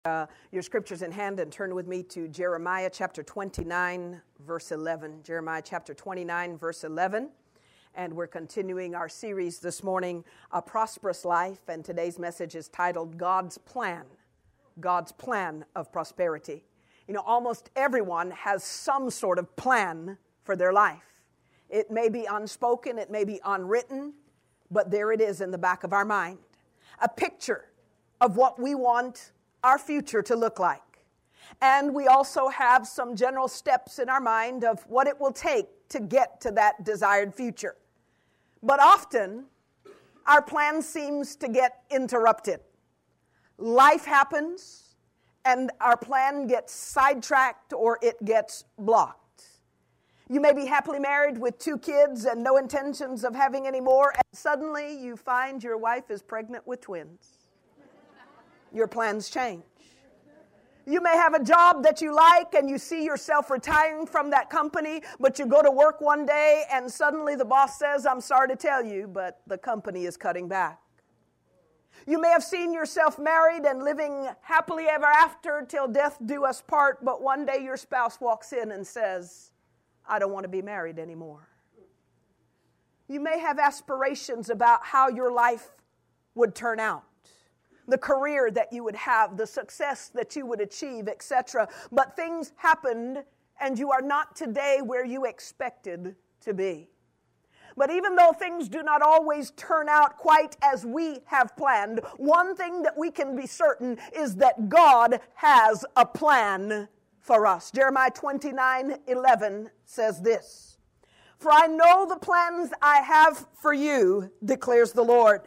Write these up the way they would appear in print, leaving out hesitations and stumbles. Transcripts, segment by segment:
your scriptures in hand and turn with me to Jeremiah chapter 29, verse 11. Jeremiah chapter 29, verse 11. And we're continuing our series this morning, A Prosperous Life. And today's message is titled, God's Plan. God's Plan of Prosperity. You know, almost everyone has some sort of plan for their life. It may be unspoken, it may be unwritten, but there it is in the back of our mind. A picture of what we want our future to look like. And we also have some general steps in our mind of what it will take to get to that desired future. But often, our plan seems to get interrupted. Life happens, and our plan gets sidetracked or it gets blocked. You may be happily married with 2 kids and no intentions of having any more, and suddenly you find your wife is pregnant with twins. Your plans change. You may have a job that you like and you see yourself retiring from that company, but you go to work one day and suddenly the boss says, I'm sorry to tell you, but the company is cutting back. You may have seen yourself married and living happily ever after till death do us part, but one day your spouse walks in and says, I don't want to be married anymore. You may have aspirations about how your life would turn out, the career that you would have, the success that you would achieve, etc. But things happened and you are not today where you expected to be. But even though things do not always turn out quite as we have planned, one thing that we can be certain is that God has a plan for us. Jeremiah 29:11 says this, For I know the plans I have for you, declares the Lord.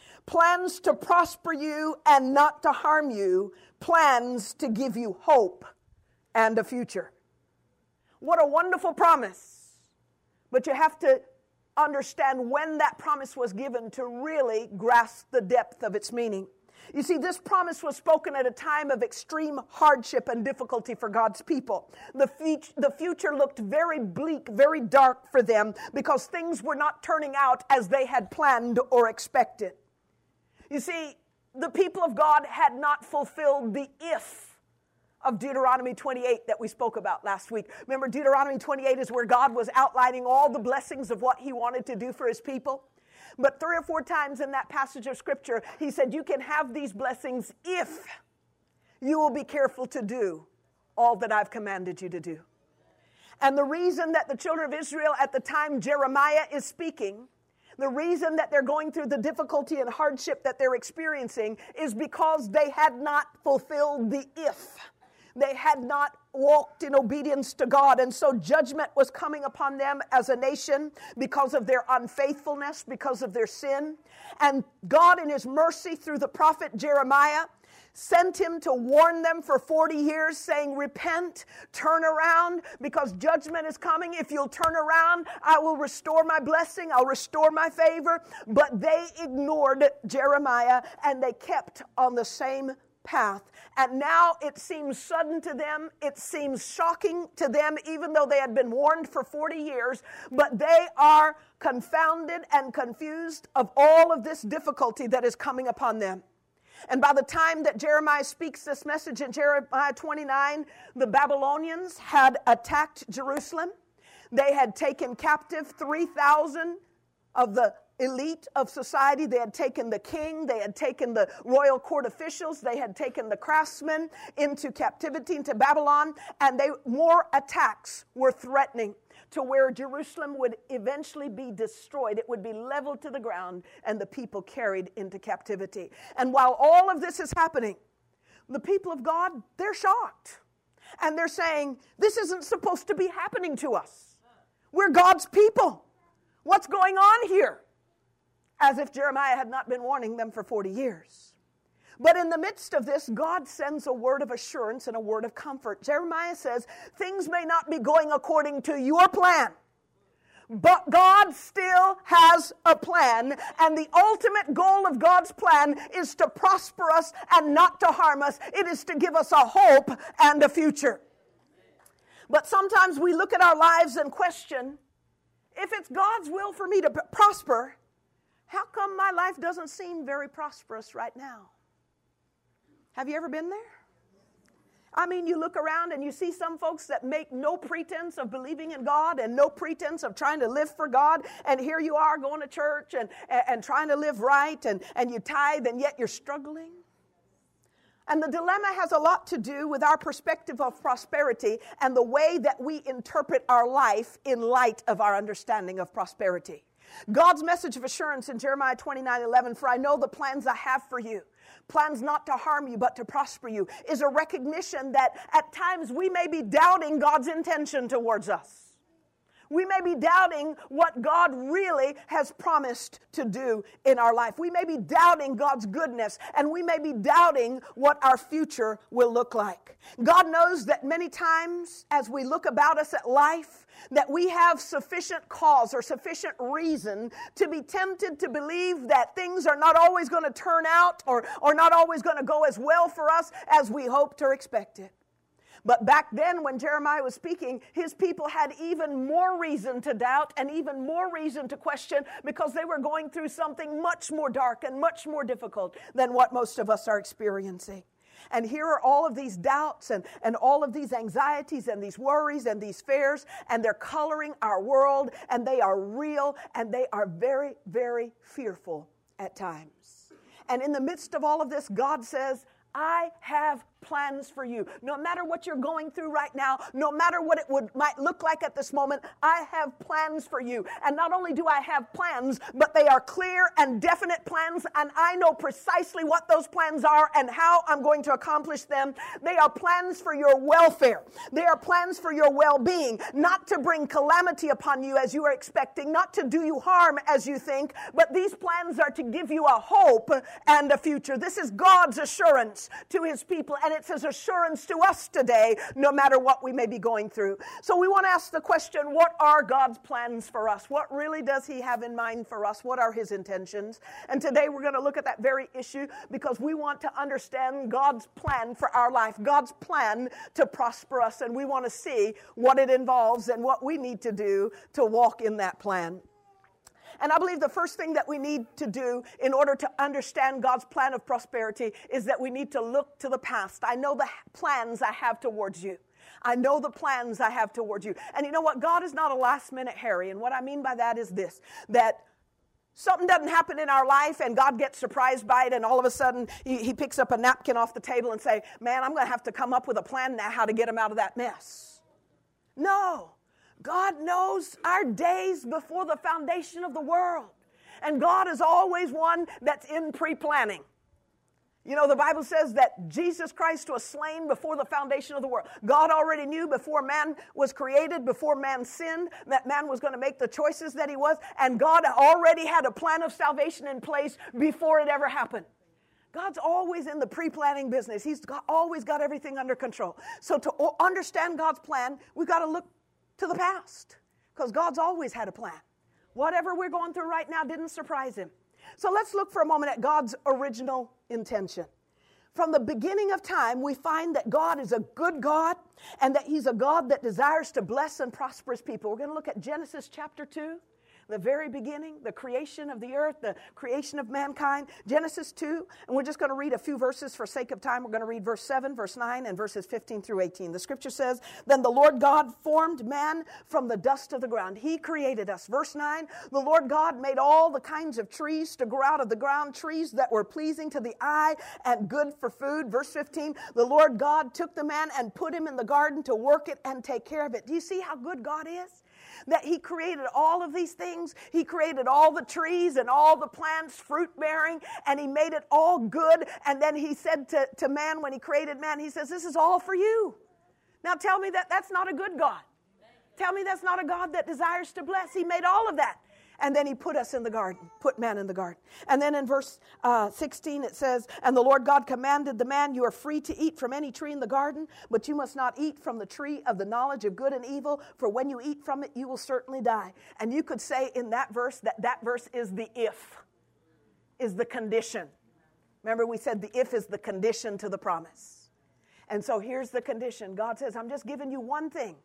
Plans to prosper you and not to harm you. Plans to give you hope and a future. What a wonderful promise. But you have to understand when that promise was given to really grasp the depth of its meaning. You see, this promise was spoken at a time of extreme hardship and difficulty for God's people. The future looked very bleak, very dark for them because things were not turning out as they had planned or expected. You see, the people of God had not fulfilled the if of Deuteronomy 28 that we spoke about last week. Remember, Deuteronomy 28 is where God was outlining all the blessings of what He wanted to do for His people. But 3 or 4 times in that passage of Scripture, He said, you can have these blessings if you will be careful to do all that I've commanded you to do. And the reason that the children of Israel at the time Jeremiah is speaking, the reason that they're going through the difficulty and hardship that they're experiencing is because they had not fulfilled the if. They had not walked in obedience to God. And so judgment was coming upon them as a nation because of their unfaithfulness, because of their sin. And God in His mercy through the prophet Jeremiah sent him to warn them for 40 years saying, repent, turn around, because judgment is coming. If you'll turn around, I will restore my blessing, I'll restore my favor. But they ignored Jeremiah and they kept on the same path. And now it seems sudden to them, it seems shocking to them, even though they had been warned for 40 years, but they are confounded and confused of all of this difficulty that is coming upon them. And by the time that Jeremiah speaks this message in Jeremiah 29, the Babylonians had attacked Jerusalem. They had taken captive 3,000 of the elite of society. They had taken the king, they had taken the royal court officials, they had taken the craftsmen into captivity, into Babylon, and more attacks were threatening to where Jerusalem would eventually be destroyed. It would be leveled to the ground and the people carried into captivity. And while all of this is happening, the people of God, they're shocked. And they're saying, this isn't supposed to be happening to us. We're God's people. What's going on here? As if Jeremiah had not been warning them for 40 years. But in the midst of this, God sends a word of assurance and a word of comfort. Jeremiah says, things may not be going according to your plan, but God still has a plan, and the ultimate goal of God's plan is to prosper us and not to harm us. It is to give us a hope and a future. But sometimes we look at our lives and question, if it's God's will for me to prosper, how come my life doesn't seem very prosperous right now? Have you ever been there? I mean, you look around and you see some folks that make no pretense of believing in God and no pretense of trying to live for God. And here you are going to church and trying to live right and you tithe and yet you're struggling. And the dilemma has a lot to do with our perspective of prosperity and the way that we interpret our life in light of our understanding of prosperity. God's message of assurance in Jeremiah 29:11, for I know the plans I have for you, plans not to harm you but to prosper you, is a recognition that at times we may be doubting God's intention towards us. We may be doubting what God really has promised to do in our life. We may be doubting God's goodness, and we may be doubting what our future will look like. God knows that many times as we look about us at life, that we have sufficient cause or sufficient reason to be tempted to believe that things are not always going to turn out or not always going to go as well for us as we hoped or expected. But back then when Jeremiah was speaking, his people had even more reason to doubt and even more reason to question because they were going through something much more dark and much more difficult than what most of us are experiencing. And here are all of these doubts and all of these anxieties and these worries and these fears, and they're coloring our world, and they are real, and they are very, very fearful at times. And in the midst of all of this, God says, I have plans for you. No matter what you're going through right now, no matter what it might look like at this moment, I have plans for you. And not only do I have plans, but they are clear and definite plans, and I know precisely what those plans are and how I'm going to accomplish them. They are plans for your welfare. They are plans for your well-being, not to bring calamity upon you as you are expecting, not to do you harm as you think, but these plans are to give you a hope and a future. This is God's assurance to his people, and it's his assurance to us today, no matter what we may be going through. So we want to ask the question, what are God's plans for us? What really does he have in mind for us? What are his intentions? And today we're going to look at that very issue because we want to understand God's plan for our life, God's plan to prosper us, and we want to see what it involves and what we need to do to walk in that plan. And I believe the first thing that we need to do in order to understand God's plan of prosperity is that we need to look to the past. I know the plans I have towards you. I know the plans I have towards you. And you know what? God is not a last-minute Harry. And what I mean by that is this, that something doesn't happen in our life and God gets surprised by it, and all of a sudden he picks up a napkin off the table and say, man, I'm going to have to come up with a plan now how to get him out of that mess. No. God knows our days before the foundation of the world. And God is always one that's in pre-planning. You know, the Bible says that Jesus Christ was slain before the foundation of the world. God already knew before man was created, before man sinned, that man was going to make the choices that he was. And God already had a plan of salvation in place before it ever happened. God's always in the pre-planning business. He's always got everything under control. So to understand God's plan, we've got to look to the past, because God's always had a plan. Whatever we're going through right now didn't surprise him. So let's look for a moment at God's original intention. From the beginning of time, we find that God is a good God and that he's a God that desires to bless and prosper his people. We're going to look at Genesis chapter 2. The very beginning, the creation of the earth, the creation of mankind, Genesis 2. And we're just going to read a few verses for sake of time. We're going to read verse 7, verse 9, and verses 15 through 18. The scripture says, then the Lord God formed man from the dust of the ground. He created us. Verse 9, the Lord God made all the kinds of trees to grow out of the ground, trees that were pleasing to the eye and good for food. Verse 15, the Lord God took the man and put him in the garden to work it and take care of it. Do you see how good God is? That he created all of these things. He created all the trees and all the plants, fruit-bearing, and he made it all good. And then he said to man, when he created man, he says, this is all for you. Now tell me that that's not a good God. Tell me that's not a God that desires to bless. He made all of that. And then he put us in the garden, put man in the garden. And then in verse 16 it says, and the Lord God commanded the man, you are free to eat from any tree in the garden, but you must not eat from the tree of the knowledge of good and evil, for when you eat from it, you will certainly die. And you could say in that verse that verse is the if, is the condition. Remember we said the if is the condition to the promise. And so here's the condition. God says, I'm just giving you one thing.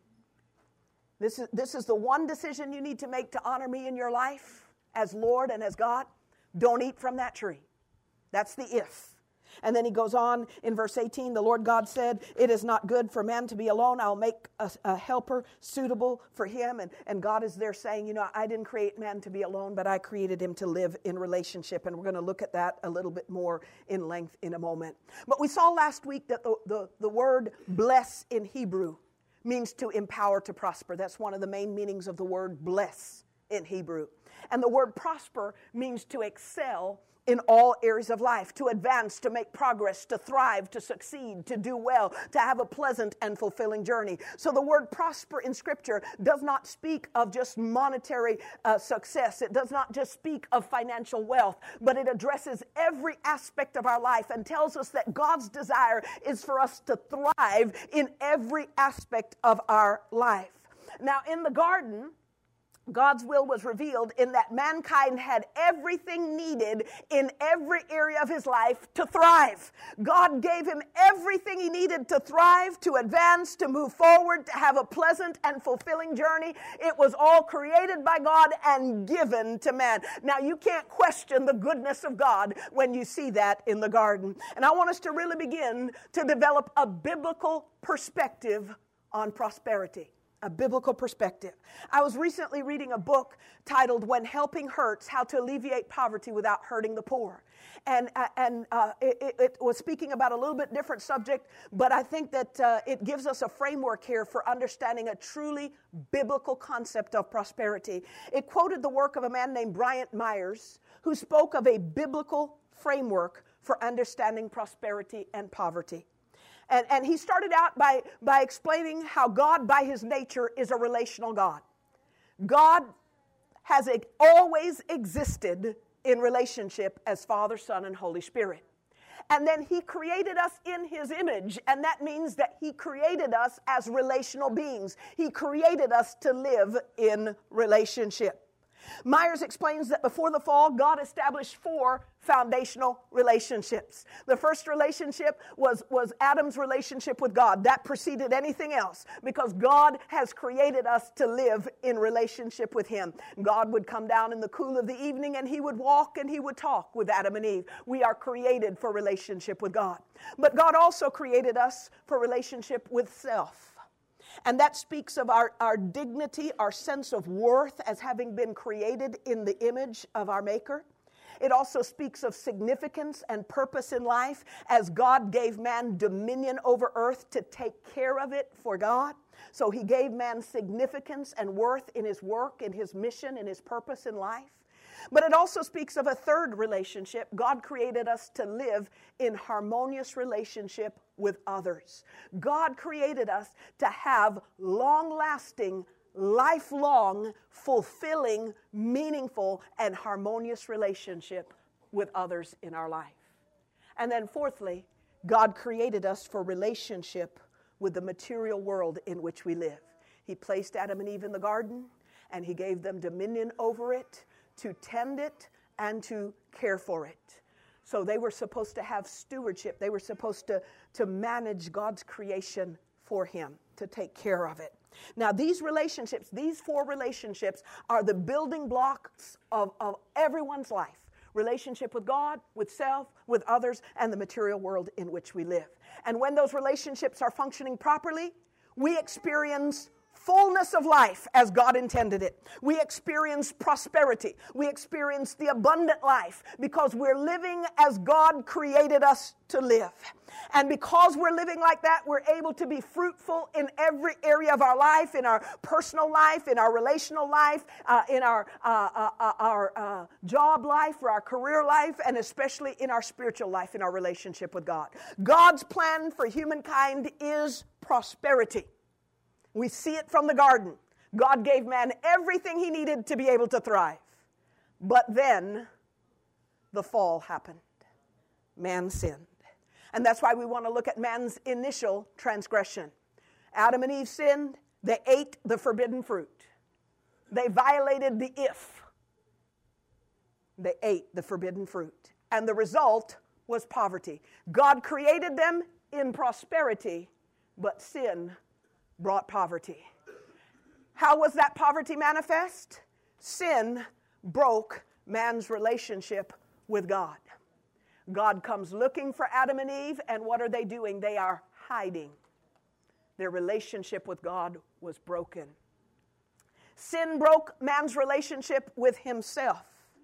This is the one decision you need to make to honor me in your life as Lord and as God. Don't eat from that tree. That's the if. And then he goes on in verse 18, the Lord God said, it is not good for man to be alone. I'll make a helper suitable for him. And God is there saying, I didn't create man to be alone, but I created him to live in relationship. And we're going to look at that a little bit more in length in a moment. But we saw last week that the word bless in Hebrew means to empower to prosper. That's one of the main meanings of the word bless in Hebrew. And the word prosper means to excel in all areas of life, to advance, to make progress, to thrive, to succeed, to do well, to have a pleasant and fulfilling journey. So the word prosper in Scripture does not speak of just monetary success. It does not just speak of financial wealth, but it addresses every aspect of our life and tells us that God's desire is for us to thrive in every aspect of our life. Now, in the garden, God's will was revealed in that mankind had everything needed in every area of his life to thrive. God gave him everything he needed to thrive, to advance, to move forward, to have a pleasant and fulfilling journey. It was all created by God and given to man. Now, you can't question the goodness of God when you see that in the garden. And I want us to really begin to develop a biblical perspective on prosperity. A biblical perspective. I was recently reading a book titled When Helping Hurts, How to Alleviate Poverty Without Hurting the Poor. And it was speaking about a little bit different subject, but I think that it gives us a framework here for understanding a truly biblical concept of prosperity. It quoted the work of a man named Bryant Myers, who spoke of a biblical framework for understanding prosperity and poverty. And he started out by explaining how God, by his nature, is a relational God. God has always existed in relationship as Father, Son, and Holy Spirit. And then he created us in his image, and that means that he created us as relational beings. He created us to live in relationship. Myers explains that before the fall, God established 4 foundational relationships. The first relationship was Adam's relationship with God. That preceded anything else because God has created us to live in relationship with him. God would come down in the cool of the evening and he would walk and he would talk with Adam and Eve. We are created for relationship with God. But God also created us for relationship with self. And that speaks of our dignity, our sense of worth as having been created in the image of our Maker. It also speaks of significance and purpose in life as God gave man dominion over earth to take care of it for God. So he gave man significance and worth in his work, in his mission, in his purpose in life. But it also speaks of a third relationship. God created us to live in harmonious relationship with others. God created us to have long-lasting, lifelong, fulfilling, meaningful, and harmonious relationship with others in our life. And then fourthly, God created us for relationship with the material world in which we live. He placed Adam and Eve in the garden, and he gave them dominion over it, to tend it and to care for it. So they were supposed to have stewardship. They were supposed to manage God's creation for him, to take care of it. Now these relationships, these 4 relationships are the building blocks of everyone's life. Relationship with God, with self, with others, and the material world in which we live. And when those relationships are functioning properly, we experience fullness of life as God intended it. We experience prosperity. We experience the abundant life because we're living as God created us to live. And because we're living like that, we're able to be fruitful in every area of our life, in our personal life, in our relational life, in our job life, or our career life, and especially in our spiritual life, in our relationship with God. God's plan for humankind is prosperity. We see it from the garden. God gave man everything he needed to be able to thrive. But then the fall happened. Man sinned. And that's why we want to look at man's initial transgression. Adam and Eve sinned. They ate the forbidden fruit. They violated the if. They ate the forbidden fruit. And the result was poverty. God created them in prosperity, but sin brought poverty. How was that poverty manifest? Sin broke man's relationship with God. God comes looking for Adam and Eve, and what are they doing? They are hiding. Their relationship with God was broken. Sin broke man's relationship with himself,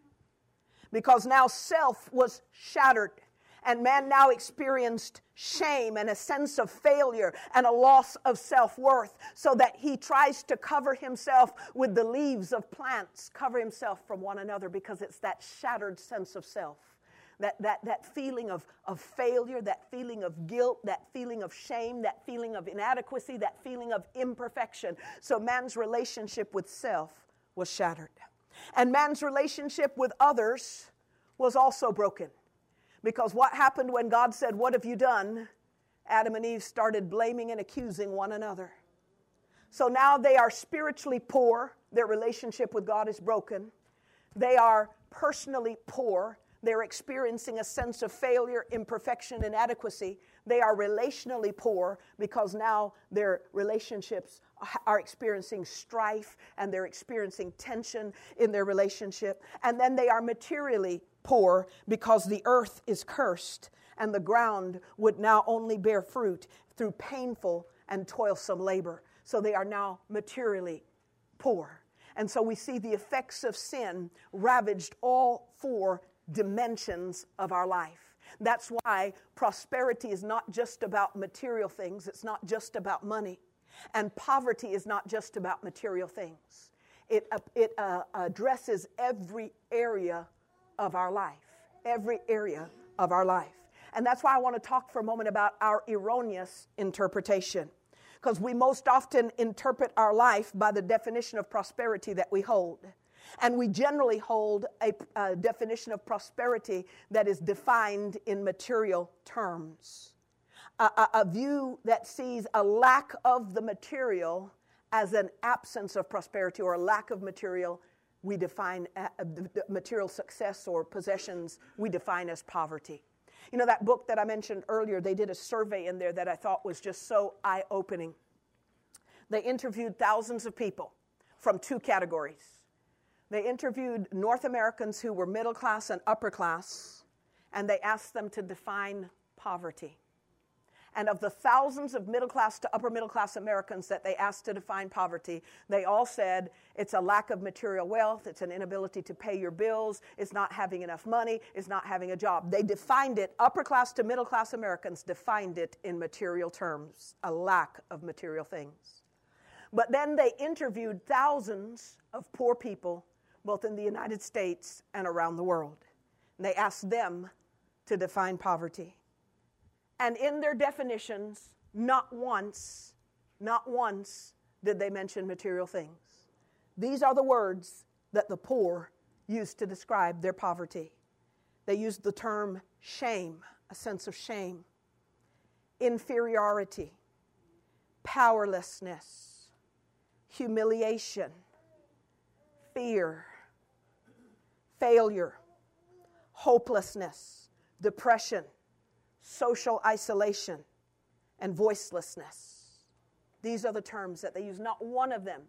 because now self was shattered, and man now experienced shame and a sense of failure and a loss of self-worth, so that he tries to cover himself with the leaves of plants, cover himself from one another, because it's that shattered sense of self. That feeling of failure, that feeling of guilt, that feeling of shame, that feeling of inadequacy, that feeling of imperfection. So man's relationship with self was shattered. And man's relationship with others was also broken. Because what happened when God said, "What have you done?" Adam and Eve started blaming and accusing one another. So now they are spiritually poor. Their relationship with God is broken. They are personally poor. They're experiencing a sense of failure, imperfection, inadequacy. They are relationally poor, because now their relationships are experiencing strife, and they're experiencing tension in their relationship. And then they are materially poor, because the earth is cursed, and the ground would now only bear fruit through painful and toilsome labor. So they are now materially poor. And so we see the effects of sin ravaged all four dimensions of our life. That's why prosperity is not just about material things. It's not just about money. And poverty is not just about material things. It addresses every area of our life. Every area of our life. And that's why I want to talk for a moment about our erroneous interpretation. Because we most often interpret our life by the definition of prosperity that we hold. And we generally hold a definition of prosperity that is defined in material terms. A view that sees a lack of the material as an absence of prosperity, or a lack of material, we define material success or possessions, we define as poverty. You know, that book that I mentioned earlier, they did a survey in there that I thought was just so eye-opening. They interviewed thousands of people from two categories. They interviewed North Americans who were middle class and upper class, and they asked them to define poverty. And of the thousands of middle class to upper middle class Americans that they asked to define poverty, they all said it's a lack of material wealth, it's an inability to pay your bills, it's not having enough money, it's not having a job. They defined it, upper class to middle class Americans defined it in material terms, a lack of material things. But then they interviewed thousands of poor people, both in the United States and around the world. And they asked them to define poverty. And in their definitions, not once did they mention material things. These are the words that the poor used to describe their poverty. They used the term shame, a sense of shame, inferiority, powerlessness, humiliation, fear, failure, hopelessness, depression, social isolation, and voicelessness. These are the terms that they use. Not one of them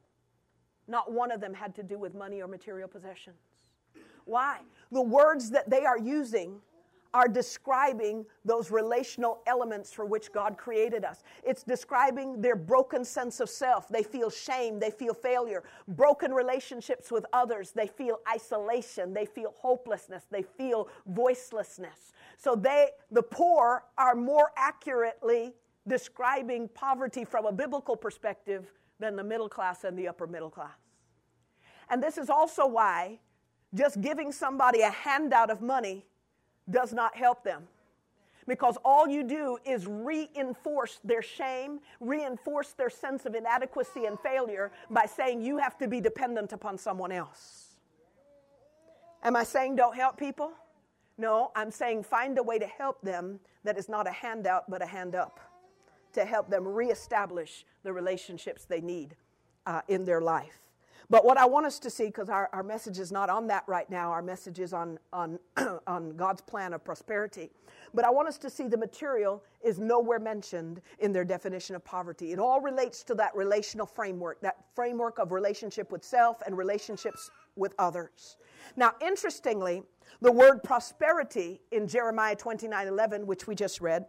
had to do with money or material possessions. Why? The words that they are using are describing those relational elements for which God created us. It's describing their broken sense of self. They feel shame. They feel failure. Broken relationships with others. They feel isolation. They feel hopelessness. They feel voicelessness. So the poor are more accurately describing poverty from a biblical perspective than the middle class and the upper middle class. And this is also why just giving somebody a handout of money does not help them. Because all you do is reinforce their shame, reinforce their sense of inadequacy and failure by saying you have to be dependent upon someone else. Am I saying don't help people? No, I'm saying find a way to help them that is not a handout but a hand up, to help them reestablish the relationships they need in their life. But what I want us to see, because our message is not on that right now, our message is on God's plan of prosperity. But I want us to see the material is nowhere mentioned in their definition of poverty. It all relates to that relational framework, that framework of relationship with self and relationships with others. Now, interestingly, the word prosperity in Jeremiah 29:11, which we just read,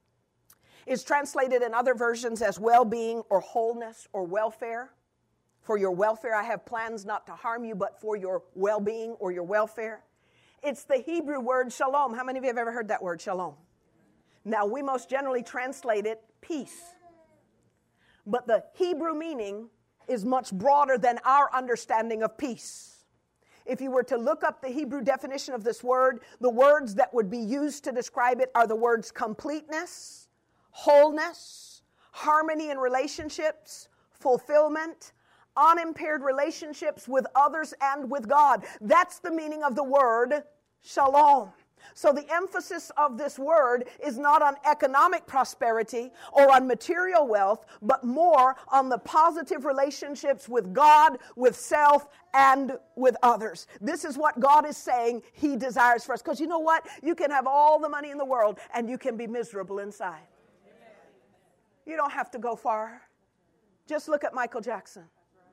is translated in other versions as well-being or wholeness or welfare. For your welfare, I have plans not to harm you, but for your well-being or your welfare. It's the Hebrew word shalom. How many of you have ever heard that word, shalom? Now, we most generally translate it peace. But the Hebrew meaning is much broader than our understanding of peace. If you were to look up the Hebrew definition of this word, the words that would be used to describe it are the words completeness, wholeness, harmony in relationships, fulfillment, unimpaired relationships with others and with God. That's the meaning of the word shalom. So the emphasis of this word is not on economic prosperity or on material wealth, but more on the positive relationships with God, with self, and with others. This is what God is saying He desires for us. Because you know what? You can have all the money in the world and you can be miserable inside. You don't have to go far. Just look at Michael Jackson.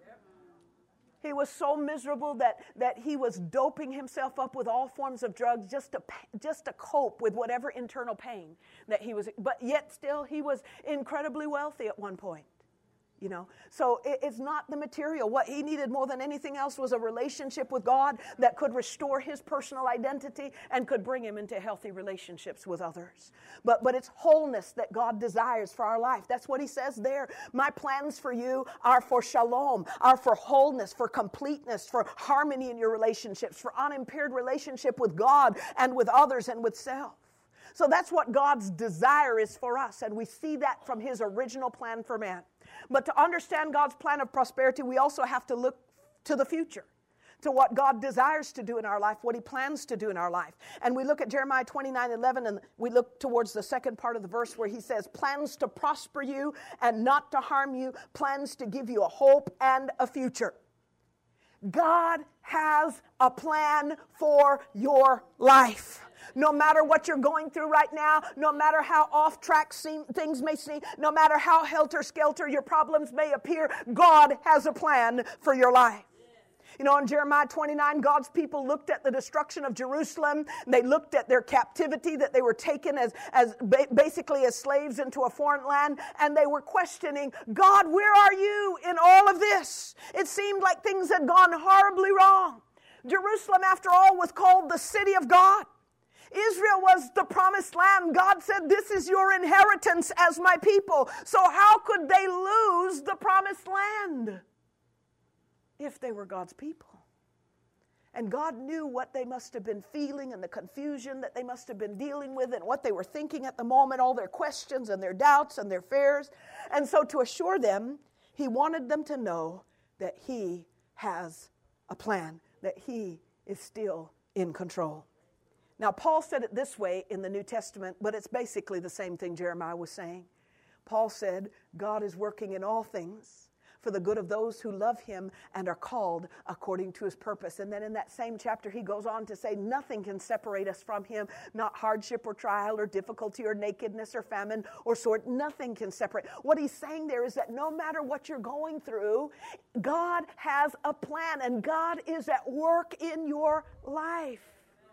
He was so miserable that he was doping himself up with all forms of drugs just to cope with whatever internal pain that he was. But yet still he was incredibly wealthy at one point. You know, so it's not the material. What he needed more than anything else was a relationship with God that could restore his personal identity and could bring him into healthy relationships with others. But it's wholeness that God desires for our life. That's what he says there. My plans for you are for shalom, are for wholeness, for completeness, for harmony in your relationships, for unimpaired relationship with God and with others and with self. So that's what God's desire is for us, and we see that from his original plan for man. But to understand God's plan of prosperity, we also have to look to the future, to what God desires to do in our life, what he plans to do in our life. And we look at Jeremiah 29:11, and we look towards the second part of the verse where he says, plans to prosper you and not to harm you, plans to give you a hope and a future. God has a plan for your life. No matter what you're going through right now, no matter how off track things may seem, no matter how helter-skelter your problems may appear, God has a plan for your life. You know, in Jeremiah 29, God's people looked at the destruction of Jerusalem. They looked at their captivity, that they were taken basically as slaves into a foreign land, and they were questioning, God, where are you in all of this? It seemed like things had gone horribly wrong. Jerusalem, after all, was called the city of God. Israel was the promised land. God said, this is your inheritance as my people. So how could they lose the promised land if they were God's people? And God knew what they must have been feeling and the confusion that they must have been dealing with and what they were thinking at the moment, all their questions and their doubts and their fears. And so to assure them, he wanted them to know that he has a plan, that he is still in control. Now, Paul said it this way in the New Testament, but it's basically the same thing Jeremiah was saying. Paul said, God is working in all things for the good of those who love him and are called according to his purpose. And then in that same chapter, he goes on to say, nothing can separate us from him, not hardship or trial or difficulty or nakedness or famine or sword. Nothing can separate. What he's saying there is that no matter what you're going through, God has a plan and God is at work in your life.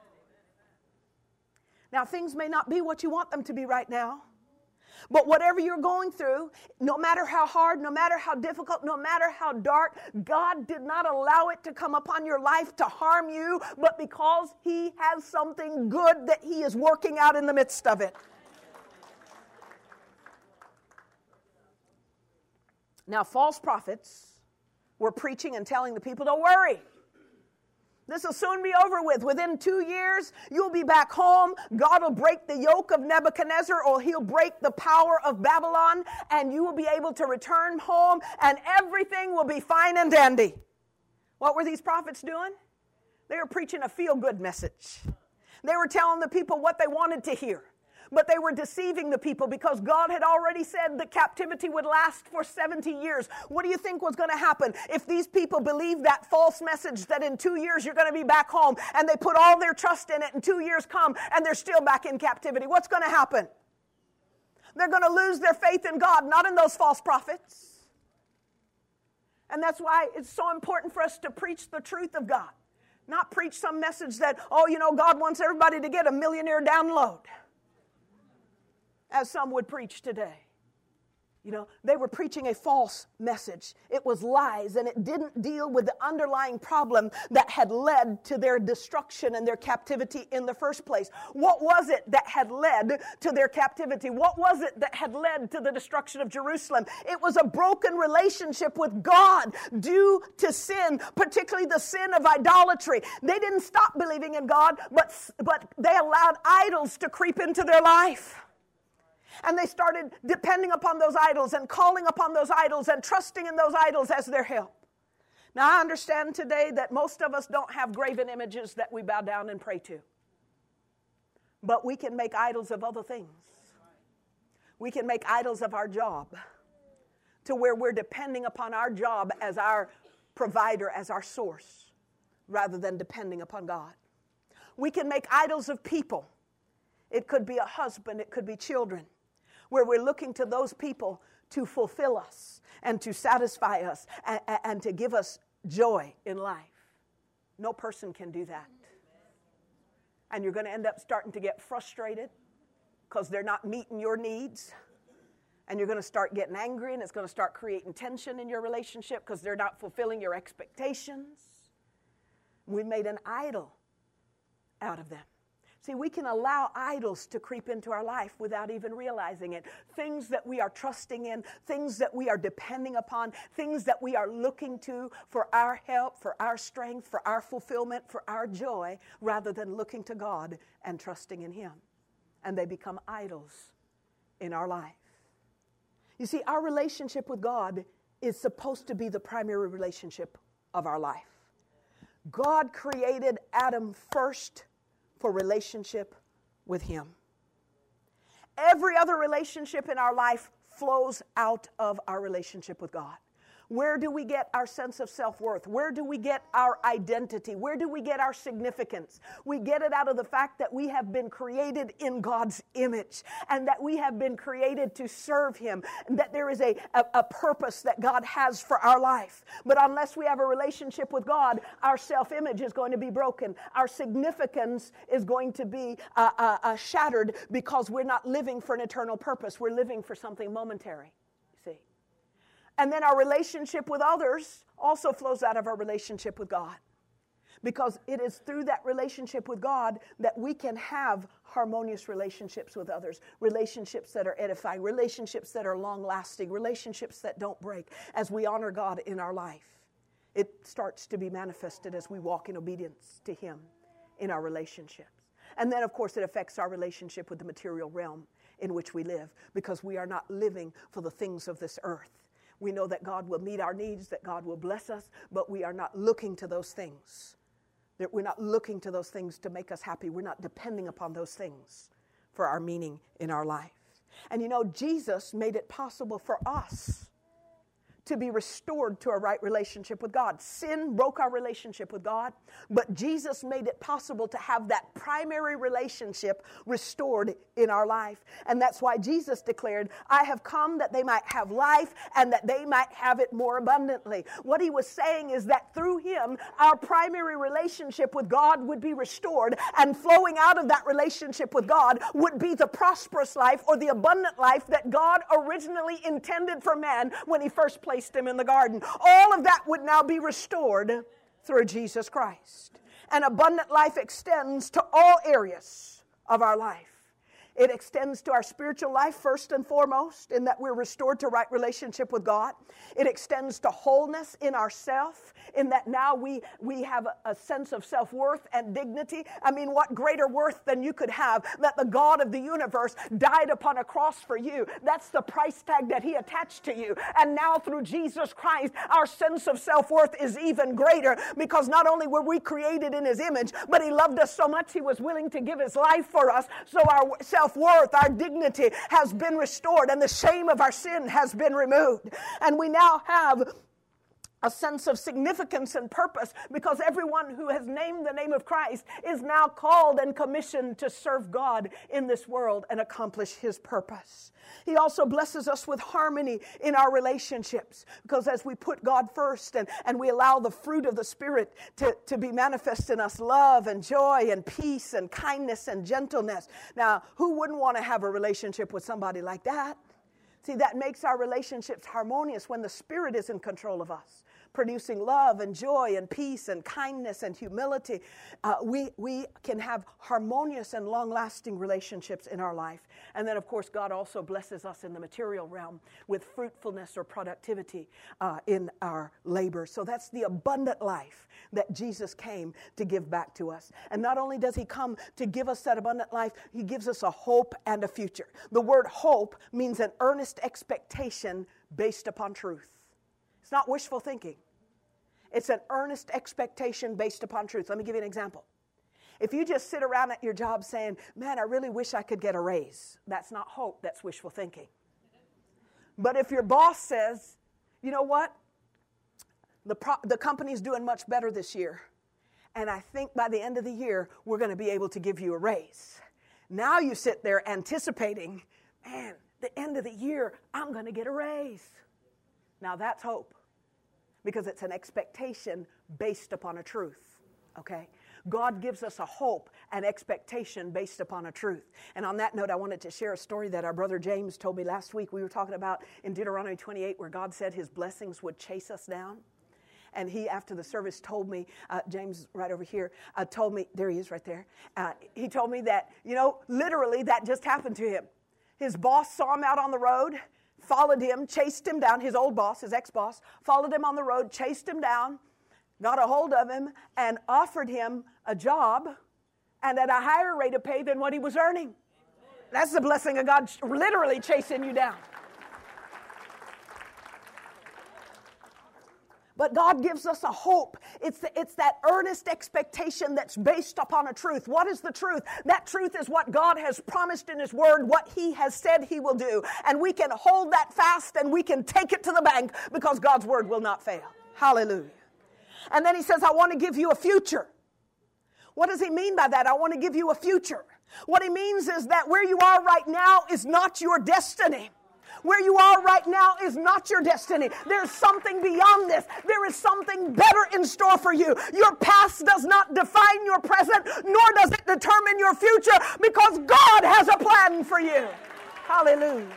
Now, things may not be what you want them to be right now, but whatever you're going through, no matter how hard, no matter how difficult, no matter how dark, God did not allow it to come upon your life to harm you, but because he has something good that he is working out in the midst of it. Now, false prophets were preaching and telling the people, don't worry. This will soon be over with. Within 2 years, you'll be back home. God will break the yoke of Nebuchadnezzar, or he'll break the power of Babylon, and you will be able to return home, and everything will be fine and dandy. What were these prophets doing? They were preaching a feel-good message. They were telling the people what they wanted to hear. But they were deceiving the people because God had already said the captivity would last for 70 years. What do you think was going to happen if these people believed that false message that in 2 years you're going to be back home, and they put all their trust in it and 2 years come and they're still back in captivity? What's going to happen? They're going to lose their faith in God, not in those false prophets. And that's why it's so important for us to preach the truth of God. Not preach some message that, God wants everybody to get a millionaire download. As some would preach today. They were preaching a false message. It was lies, and it didn't deal with the underlying problem that had led to their destruction and their captivity in the first place. What was it that had led to their captivity? What was it that had led to the destruction of Jerusalem? It was a broken relationship with God due to sin, particularly the sin of idolatry. They didn't stop believing in God, but they allowed idols to creep into their life. And they started depending upon those idols and calling upon those idols and trusting in those idols as their help. Now, I understand today that most of us don't have graven images that we bow down and pray to. But we can make idols of other things. We can make idols of our job to where we're depending upon our job as our provider, as our source, rather than depending upon God. We can make idols of people. It could be a husband, it could be children, where we're looking to those people to fulfill us and to satisfy us and to give us joy in life. No person can do that. And you're going to end up starting to get frustrated because they're not meeting your needs. And you're going to start getting angry, and it's going to start creating tension in your relationship because they're not fulfilling your expectations. We made an idol out of them. See, we can allow idols to creep into our life without even realizing it. Things that we are trusting in, things that we are depending upon, things that we are looking to for our help, for our strength, for our fulfillment, for our joy, rather than looking to God and trusting in Him. And they become idols in our life. You see, our relationship with God is supposed to be the primary relationship of our life. God created Adam first for relationship with Him. Every other relationship in our life flows out of our relationship with God. Where do we get our sense of self-worth? Where do we get our identity? Where do we get our significance? We get it out of the fact that we have been created in God's image and that we have been created to serve Him, and that there is a purpose that God has for our life. But unless we have a relationship with God, our self-image is going to be broken. Our significance is going to be shattered because we're not living for an eternal purpose. We're living for something momentary. And then our relationship with others also flows out of our relationship with God. Because it is through that relationship with God that we can have harmonious relationships with others. Relationships that are edifying. Relationships that are long-lasting. Relationships that don't break. As we honor God in our life, it starts to be manifested as we walk in obedience to Him in our relationships. And then, of course, it affects our relationship with the material realm in which we live. Because we are not living for the things of this earth. We know that God will meet our needs, that God will bless us, but we are not looking to those things. That we're not looking to those things to make us happy. We're not depending upon those things for our meaning in our life. And Jesus made it possible for us to be restored to a right relationship with God. Sin broke our relationship with God, but Jesus made it possible to have that primary relationship restored in our life. And that's why Jesus declared, I have come that they might have life and that they might have it more abundantly. What He was saying is that through Him, our primary relationship with God would be restored, and flowing out of that relationship with God would be the prosperous life or the abundant life that God originally intended for man when He first placed him in the garden. All of that would now be restored through Jesus Christ. And abundant life extends to all areas of our life. It extends to our spiritual life first and foremost, in that we're restored to right relationship with God. It extends to wholeness in ourself, in that now we have a sense of self-worth and dignity. I mean, what greater worth than you could have that the God of the universe died upon a cross for you? That's the price tag that He attached to you. And now through Jesus Christ, our sense of self-worth is even greater, because not only were we created in His image, but He loved us so much He was willing to give His life for us. So our self-worth, our dignity has been restored, and the shame of our sin has been removed. And we now have a sense of significance and purpose, because everyone who has named the name of Christ is now called and commissioned to serve God in this world and accomplish His purpose. He also blesses us with harmony in our relationships, because as we put God first and we allow the fruit of the Spirit to be manifest in us, love and joy and peace and kindness and gentleness. Now, who wouldn't want to have a relationship with somebody like that? See, that makes our relationships harmonious when the Spirit is in control of us, producing love and joy and peace and kindness and humility. We can have harmonious and long-lasting relationships in our life. And then, of course, God also blesses us in the material realm with fruitfulness or productivity in our labor. So that's the abundant life that Jesus came to give back to us. And not only does He come to give us that abundant life, He gives us a hope and a future. The word hope means an earnest expectation based upon truth. It's not wishful thinking. It's an earnest expectation based upon truth. Let me give you an example. If you just sit around at your job saying, man, I really wish I could get a raise, that's not hope, that's wishful thinking. But if your boss says, you know what, the company's doing much better this year, and I think by the end of the year, we're going to be able to give you a raise. Now you sit there anticipating, man, the end of the year, I'm going to get a raise. Now that's hope, because it's an expectation based upon a truth, okay? God gives us a hope and expectation based upon a truth. And on that note, I wanted to share a story that our brother James told me last week. We were talking about in Deuteronomy 28 where God said His blessings would chase us down. And he, after the service, told me, James right over here, told me, there he is right there. He told me that, literally that just happened to him. His boss saw him out on the road, followed him, chased him down. His old boss, his ex-boss, followed him on the road, chased him down, got a hold of him, and offered him a job and at a higher rate of pay than what he was earning. That's the blessing of God literally chasing you down. But God gives us a hope. It's that earnest expectation that's based upon a truth. What is the truth? That truth is what God has promised in His Word, what He has said He will do. And we can hold that fast and we can take it to the bank because God's Word will not fail. Hallelujah. And then He says, I want to give you a future. What does He mean by that? I want to give you a future. What He means is that where you are right now is not your destiny. Where you are right now is not your destiny. There's something beyond this. There is something better in store for you. Your past does not define your present, nor does it determine your future, because God has a plan for you. Hallelujah.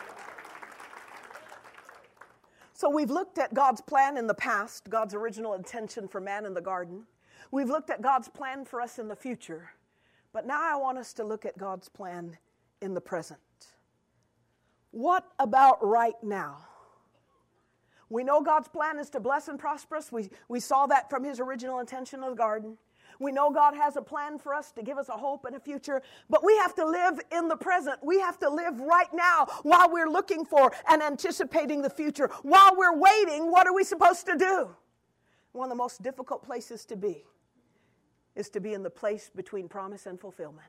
So we've looked at God's plan in the past, God's original intention for man in the garden. We've looked at God's plan for us in the future. But now I want us to look at God's plan in the present. What about right now? We know God's plan is to bless and prosper us. We saw that from His original intention of the garden. We know God has a plan for us to give us a hope and a future, but we have to live in the present. We have to live right now while we're looking for and anticipating the future. While we're waiting, what are we supposed to do? One of the most difficult places to be is to be in the place between promise and fulfillment.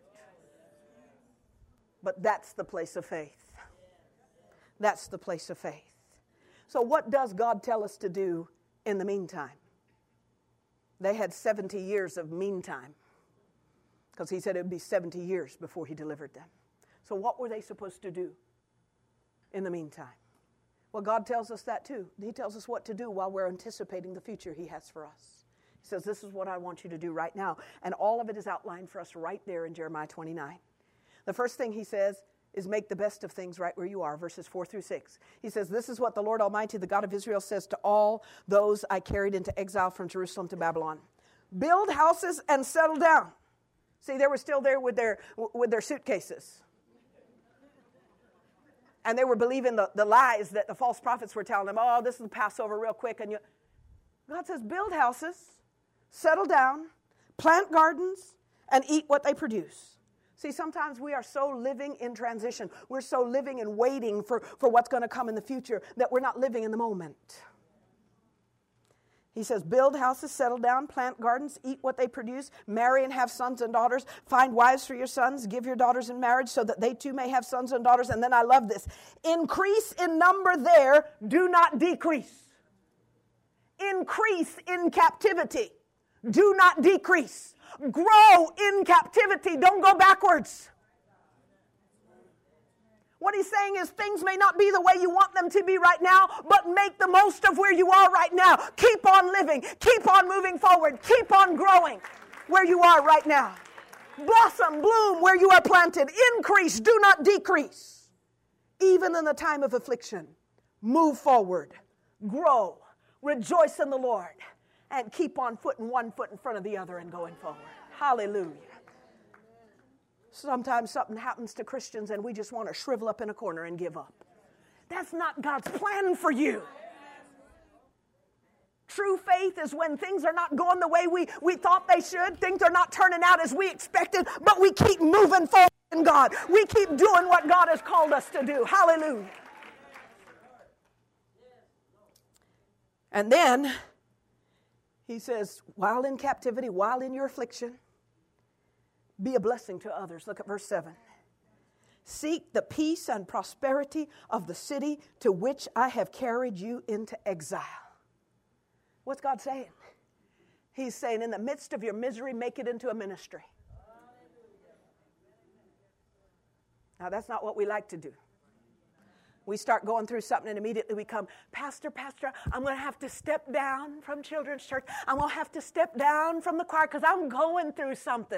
But that's the place of faith. That's the place of faith. So what does God tell us to do in the meantime? They had 70 years of meantime, because He said it would be 70 years before He delivered them. So what were they supposed to do in the meantime? Well, God tells us that too. He tells us what to do while we're anticipating the future He has for us. He says, this is what I want you to do right now. And all of it is outlined for us right there in Jeremiah 29. The first thing He says is make the best of things right where you are, verses 4 through 6. He says, this is what the Lord Almighty, the God of Israel, says to all those I carried into exile from Jerusalem to Babylon. Build houses and settle down. See, they were still there with their suitcases. And they were believing the lies that the false prophets were telling them. Oh, this is Passover real quick. And God says, build houses, settle down, plant gardens, and eat what they produce. See, sometimes we are so living in transition. We're so living and waiting for what's going to come in the future that we're not living in the moment. He says, build houses, settle down, plant gardens, eat what they produce, marry and have sons and daughters, find wives for your sons, give your daughters in marriage so that they too may have sons and daughters. And then I love this. Increase in number there, do not decrease. Increase in captivity. Do not decrease. Grow in captivity. Don't go backwards. What he's saying is things may not be the way you want them to be right now, but make the most of where you are right now. Keep on living. Keep on moving forward. Keep on growing where you are right now. Blossom, bloom where you are planted. Increase, do not decrease. Even in the time of affliction, move forward. Grow. Rejoice in the Lord. And keep on putting one foot in front of the other and going forward. Hallelujah. Sometimes something happens to Christians and we just want to shrivel up in a corner and give up. That's not God's plan for you. True faith is when things are not going the way we thought they should. Things are not turning out as we expected, but we keep moving forward in God. We keep doing what God has called us to do. Hallelujah. And then he says, while in captivity, while in your affliction, be a blessing to others. Look at verse 7. Seek the peace and prosperity of the city to which I have carried you into exile. What's God saying? He's saying, in the midst of your misery, make it into a ministry. Now, that's not what we like to do. We start going through something and immediately we come, Pastor, I'm going to have to step down from children's church. I'm going to have to step down from the choir because I'm going through something.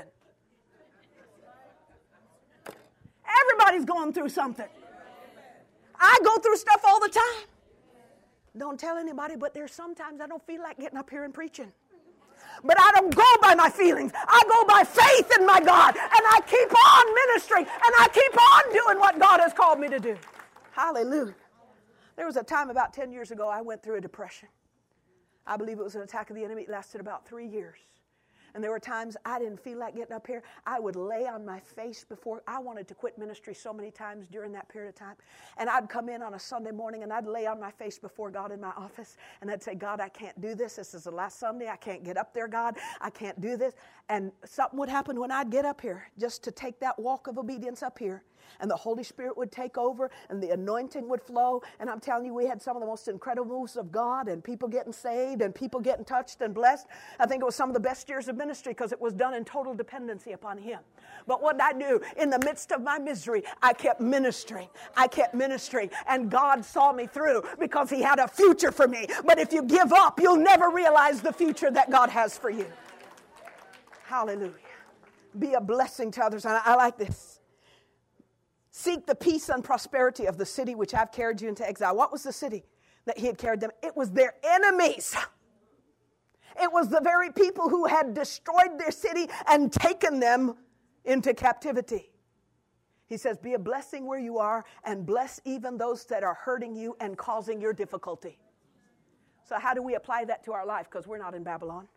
Everybody's going through something. I go through stuff all the time. Don't tell anybody, but there's sometimes I don't feel like getting up here and preaching. But I don't go by my feelings. I go by faith in my God. And I keep on ministering. And I keep on doing what God has called me to do. Hallelujah. There was a time about 10 years ago I went through a depression. I believe it was an attack of the enemy. It lasted about 3 years. And there were times I didn't feel like getting up here. I would lay on my face before. I wanted to quit ministry so many times during that period of time. And I'd come in on a Sunday morning and I'd lay on my face before God in my office. And I'd say, God, I can't do this. This is the last Sunday. I can't get up there, God. I can't do this. And something would happen when I'd get up here just to take that walk of obedience up here. And the Holy Spirit would take over and the anointing would flow. And I'm telling you, we had some of the most incredible moves of God and people getting saved and people getting touched and blessed. I think it was some of the best years of ministry because it was done in total dependency upon Him. But what I do, in the midst of my misery, I kept ministering. And God saw me through because He had a future for me. But if you give up, you'll never realize the future that God has for you. Hallelujah. Be a blessing to others. And I like this. Seek the peace and prosperity of the city which I've carried you into exile. What was the city that He had carried them? It was their enemies. It was the very people who had destroyed their city and taken them into captivity. He says, be a blessing where you are and bless even those that are hurting you and causing your difficulty. So how do we apply that to our life? Because we're not in Babylon.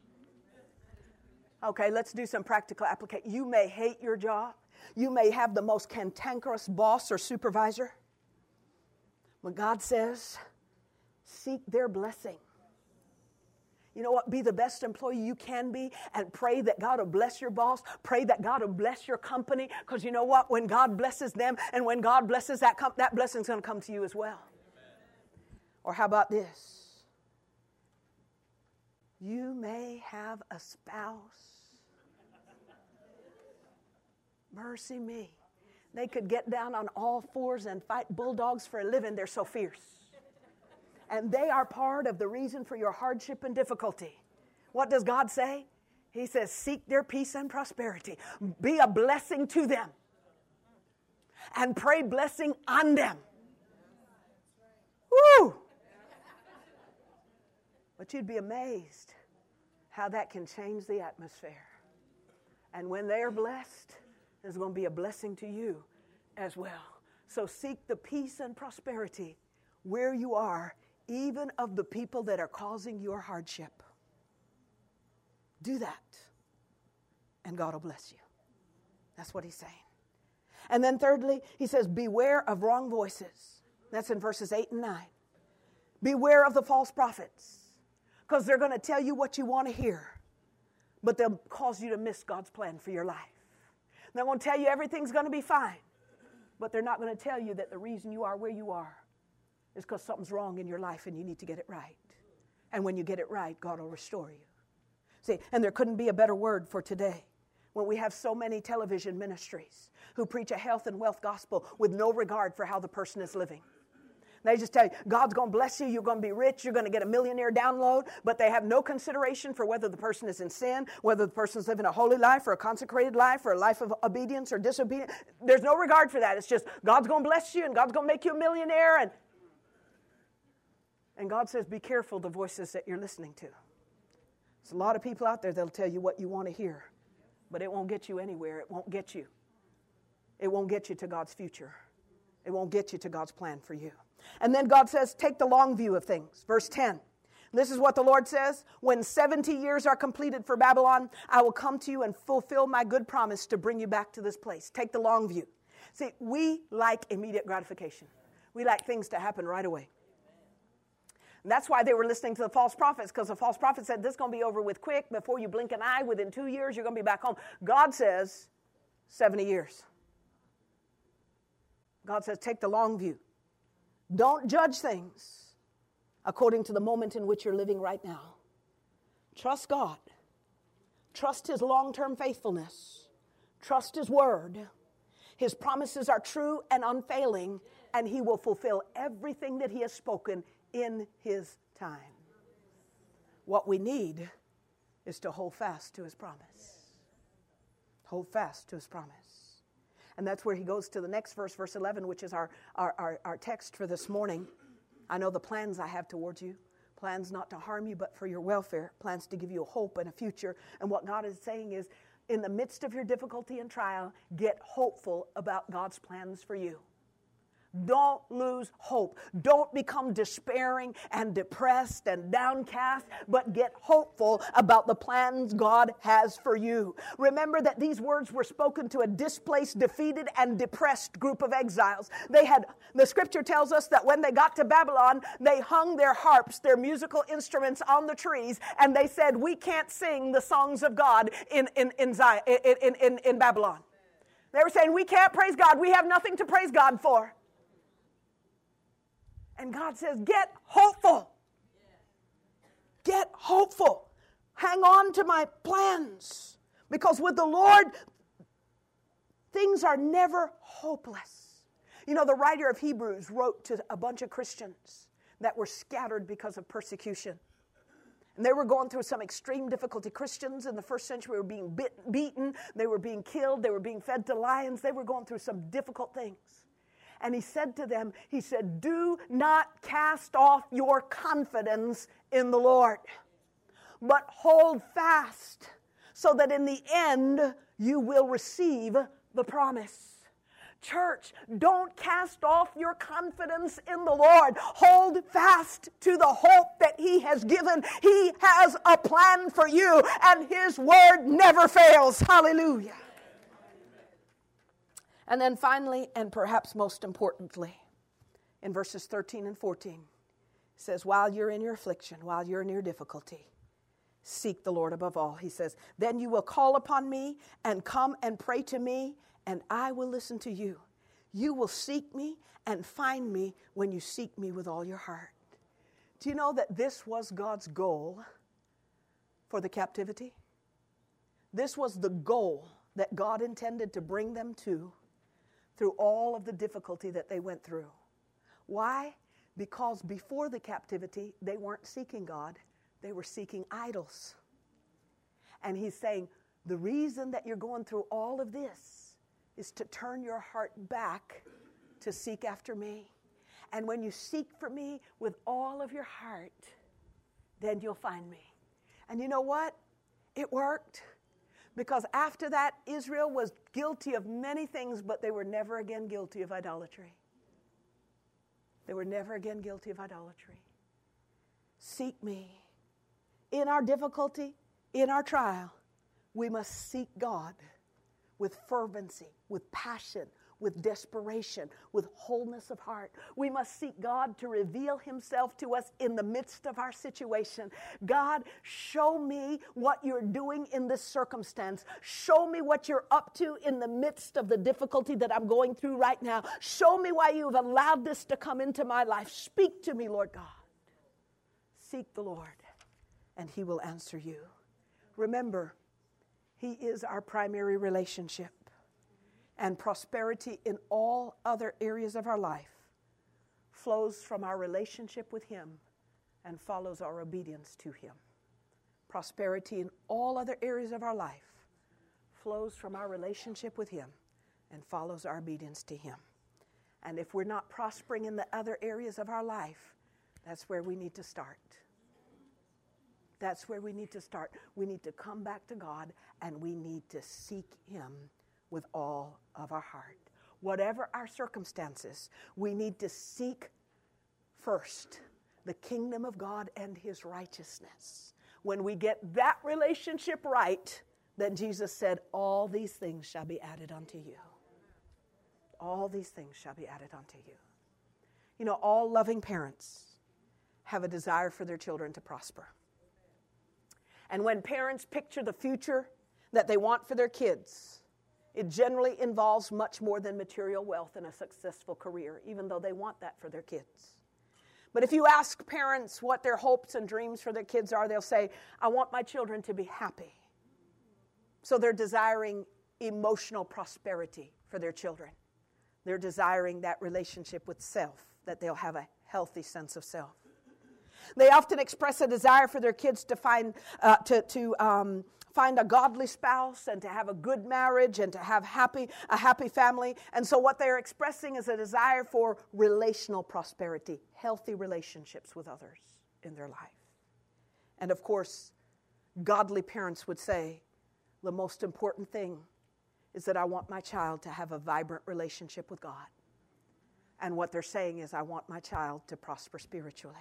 Okay, let's do some practical application. You may hate your job. You may have the most cantankerous boss or supervisor. When God says, seek their blessing. You know what? Be the best employee you can be and pray that God will bless your boss. Pray that God will bless your company. Because you know what? When God blesses them and when God blesses that blessing's going to come to you as well. Or how about this? You may have a spouse. Mercy me. They could get down on all fours and fight bulldogs for a living. They're so fierce. And they are part of the reason for your hardship and difficulty. What does God say? He says, seek their peace and prosperity. Be a blessing to them. And pray blessing on them. Woo! But you'd be amazed how that can change the atmosphere. And when they are blessed, there's going to be a blessing to you as well. So seek the peace and prosperity where you are, even of the people that are causing your hardship. Do that, and God will bless you. That's what He's saying. And then thirdly, He says, beware of wrong voices. That's in verses 8 and 9. Beware of the false prophets, because they're going to tell you what you want to hear, but they'll cause you to miss God's plan for your life. They're going to tell you everything's going to be fine, but they're not going to tell you that the reason you are where you are is because something's wrong in your life and you need to get it right. And when you get it right, God will restore you. See, and there couldn't be a better word for today when we have so many television ministries who preach a health and wealth gospel with no regard for how the person is living. They just tell you, God's going to bless you, you're going to be rich, you're going to get a millionaire download, but they have no consideration for whether the person is in sin, whether the person is living a holy life or a consecrated life or a life of obedience or disobedience. There's no regard for that. It's just, God's going to bless you and God's going to make you a millionaire. And God says, be careful the voices that you're listening to. There's a lot of people out there that'll tell you what you want to hear, but it won't get you anywhere. It won't get you. It won't get you to God's future. It won't get you to God's plan for you. And then God says, take the long view of things. Verse 10. This is what the Lord says. When 70 years are completed for Babylon, I will come to you and fulfill my good promise to bring you back to this place. Take the long view. See, we like immediate gratification. We like things to happen right away. And that's why they were listening to the false prophets, because the false prophet said, this is going to be over with quick. Before you blink an eye, within 2 years, you're going to be back home. God says, 70 years. God says, take the long view. Don't judge things according to the moment in which you're living right now. Trust God. Trust His long-term faithfulness. Trust His word. His promises are true and unfailing, and He will fulfill everything that He has spoken in His time. What we need is to hold fast to His promise. Hold fast to His promise. And that's where he goes to the next verse, verse 11, which is our text for this morning. I know the plans I have towards you. Plans not to harm you, but for your welfare. Plans to give you a hope and a future. And what God is saying is, in the midst of your difficulty and trial, get hopeful about God's plans for you. Don't lose hope. Don't become despairing and depressed and downcast, but get hopeful about the plans God has for you. Remember that these words were spoken to a displaced, defeated, and depressed group of exiles. The scripture tells us that when they got to Babylon, they hung their harps, their musical instruments on the trees, and they said, we can't sing the songs of God in Babylon. They were saying, we can't praise God. We have nothing to praise God for. And God says, get hopeful. Get hopeful. Hang on to my plans. Because with the Lord, things are never hopeless. You know, the writer of Hebrews wrote to a bunch of Christians that were scattered because of persecution. And they were going through some extreme difficulty. Christians in the first century were being beaten. They were being killed. They were being fed to lions. They were going through some difficult things. And he said to them, he said, do not cast off your confidence in the Lord, but hold fast so that in the end you will receive the promise. Church, don't cast off your confidence in the Lord. Hold fast to the hope that He has given. He has a plan for you, and His word never fails. Hallelujah. And then finally, and perhaps most importantly, in verses 13 and 14, it says, while you're in your affliction, while you're in your difficulty, seek the Lord above all. He says, then you will call upon me and come and pray to me, and I will listen to you. You will seek me and find me when you seek me with all your heart. Do you know that this was God's goal for the captivity? This was the goal that God intended to bring them to through all of the difficulty that they went through. Why? Because before the captivity, they weren't seeking God. They were seeking idols. And He's saying, the reason that you're going through all of this is to turn your heart back to seek after me. And when you seek for me with all of your heart, then you'll find me. And you know what? It worked. Because after that, Israel was guilty of many things, but they were never again guilty of idolatry. They were never again guilty of idolatry. Seek me. In our difficulty, in our trial, we must seek God with fervency, with passion, with desperation, with wholeness of heart. We must seek God to reveal Himself to us in the midst of our situation. God, show me what you're doing in this circumstance. Show me what you're up to in the midst of the difficulty that I'm going through right now. Show me why you've allowed this to come into my life. Speak to me, Lord God. Seek the Lord. and He will answer you. Remember, He is our primary relationship, and prosperity in all other areas of our life flows from our relationship with Him and follows our obedience to Him. Prosperity in all other areas of our life flows from our relationship with Him and follows our obedience to Him. And if we're not prospering in the other areas of our life, that's where we need to start. That's where we need to start. We need to come back to God, and we need to seek Him with all of our heart. Whatever our circumstances, we need to seek first the kingdom of God and His righteousness. When we get that relationship right, then Jesus said, all these things shall be added unto you. All these things shall be added unto you. You know, all loving parents have a desire for their children to prosper. And when parents picture the future that they want for their kids, it generally involves much more than material wealth and a successful career, even though they want that for their kids. But if you ask parents what their hopes and dreams for their kids are, they'll say, I want my children to be happy. So they're desiring emotional prosperity for their children. They're desiring that relationship with self, that they'll have a healthy sense of self. They often express a desire for their kids to find a godly spouse and to have a good marriage and to have a happy family. And so what they're expressing is a desire for relational prosperity, healthy relationships with others in their life. And of course, godly parents would say, the most important thing is that I want my child to have a vibrant relationship with God. And what they're saying is, I want my child to prosper spiritually.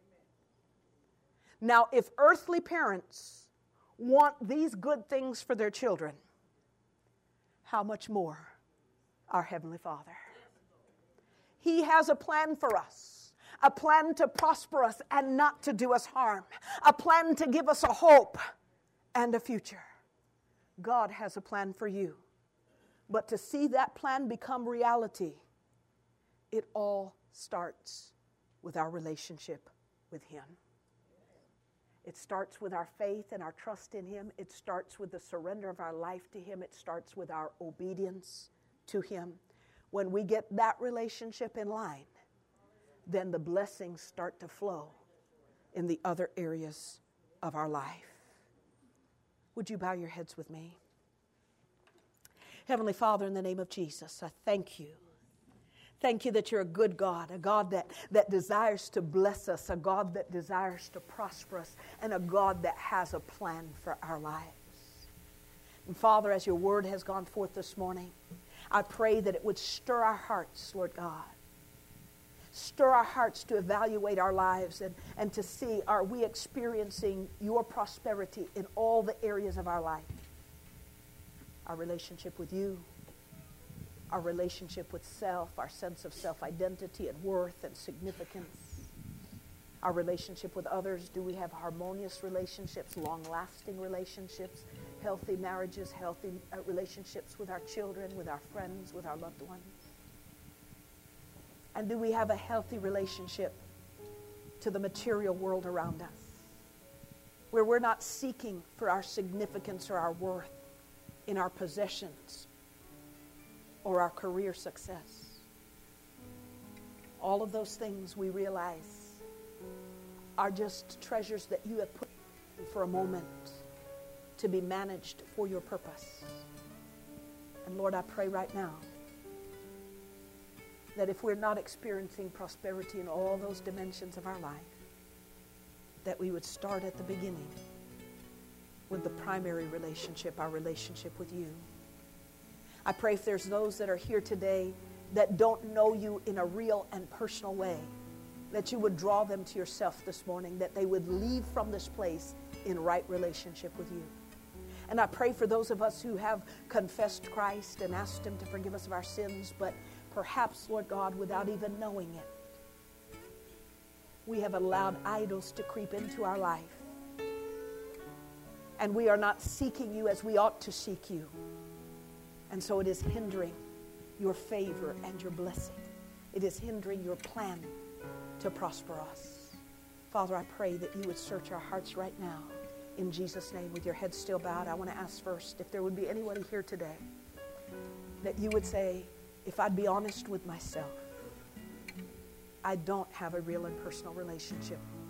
Now, if earthly parents want these good things for their children, how much more our Heavenly Father? He has a plan for us, a plan to prosper us and not to do us harm, a plan to give us a hope and a future. God has a plan for you. But to see that plan become reality, it all starts with our relationship with Him. It starts with our faith and our trust in Him. It starts with the surrender of our life to Him. It starts with our obedience to Him. When we get that relationship in line, then the blessings start to flow in the other areas of our life. Would you bow your heads with me? Heavenly Father, in the name of Jesus, I thank you. Thank you that you're a good God, a God that desires to bless us, a God that desires to prosper us, and a God that has a plan for our lives. And Father, as your word has gone forth this morning, I pray that it would stir our hearts, Lord God. Stir our hearts to evaluate our lives and to see, are we experiencing your prosperity in all the areas of our life? Our relationship with you, our relationship with self, our sense of self-identity and worth and significance, our relationship with others. Do we have harmonious relationships, long-lasting relationships, healthy marriages, healthy relationships with our children, with our friends, with our loved ones? And do we have a healthy relationship to the material world around us, where we're not seeking for our significance or our worth in our possessions or our career success? All of those things we realize are just treasures that you have put for a moment to be managed for your purpose. And Lord, I pray right now that if we're not experiencing prosperity in all those dimensions of our life, that we would start at the beginning with the primary relationship, our relationship with you. I pray if there's those that are here today that don't know you in a real and personal way, that you would draw them to yourself this morning, that they would leave from this place in right relationship with you. And I pray for those of us who have confessed Christ and asked Him to forgive us of our sins, but perhaps, Lord God, without even knowing it, we have allowed idols to creep into our life. And we are not seeking you as we ought to seek you. And so it is hindering your favor and your blessing. It is hindering your plan to prosper us. Father, I pray that you would search our hearts right now. In Jesus' name, with your head still bowed, I want to ask first if there would be anybody here today that you would say, if I'd be honest with myself, I don't have a real and personal relationship